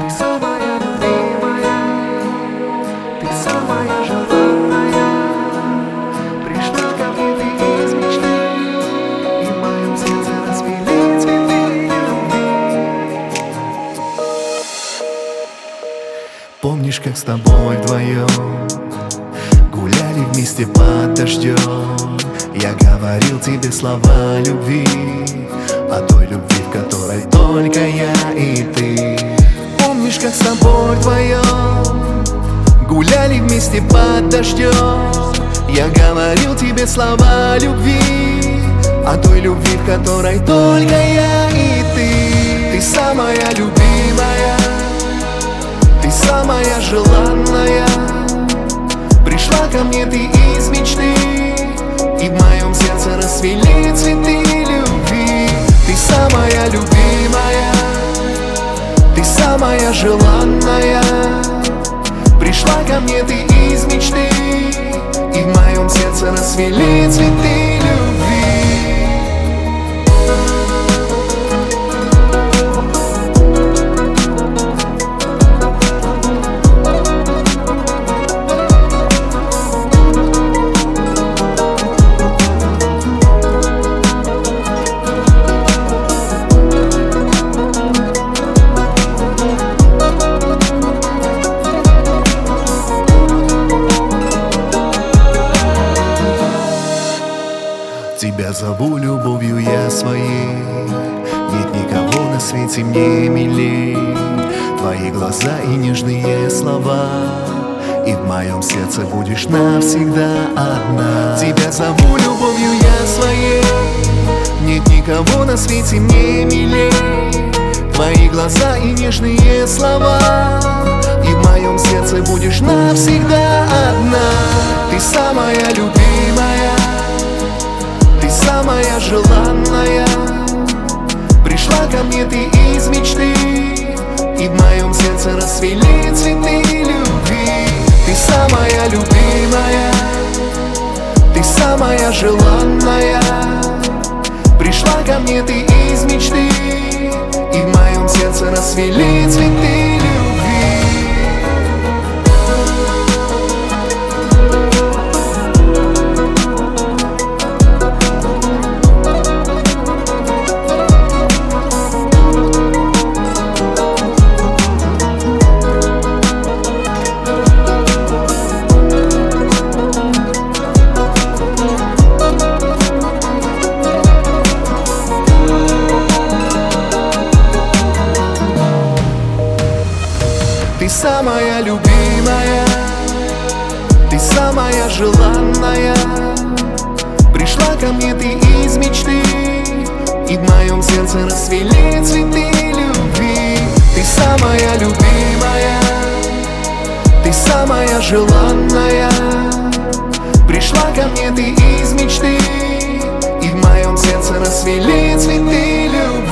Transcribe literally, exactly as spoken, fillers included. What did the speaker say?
Ты самая любимая, ты самая желанная. Пришла ко мне ты из мечты, и в моем сердце расцвели цветы любви. Помнишь, как с тобой вдвоем гуляли вместе под дождем? Я говорил тебе слова любви, о той любви, в которой только я и ты. Помнишь, как с тобой вдвоем гуляли вместе под дождем? Я говорил тебе слова любви, о той любви, в которой только я и ты. Ты самая любимая, ты самая желанная. Пришла ко мне ты из мечты, и в моем сердце расцвели цветы любви. Ты самая любимая, ты самая желанная. Пришла ко мне ты из мечты, и в моем сердце расцвели цветы любви. Тебя зову любовью я своей, нет никого на свете мне милей. Твои глаза и нежные слова, и в моем сердце будешь навсегда одна. Тебя зову любовью я своей, нет никого на свете мне милей. Твои глаза и нежные слова, и в моем сердце будешь навсегда одна. Ты самая любимая, ты самая желанная. Пришла ко мне ты из мечты, и в моем сердце расцвели цветы любви. Ты самая любимая, ты самая желанная. Пришла ко мне ты из мечты, и в моем сердце расцвели цветы любви. Ты самая любимая, ты самая желанная. Пришла ко мне ты из мечты, и в моем сердце расцвели цветы любви. Ты самая любимая, ты самая желанная. Пришла ко мне ты из мечты, и в моем сердце расцвели цветы любви.